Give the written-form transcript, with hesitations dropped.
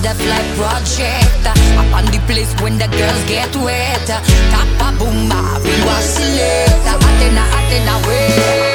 butterfly project. Up on the place when the girls get wet. Tapa boom, we was select. Athena, Athena, way.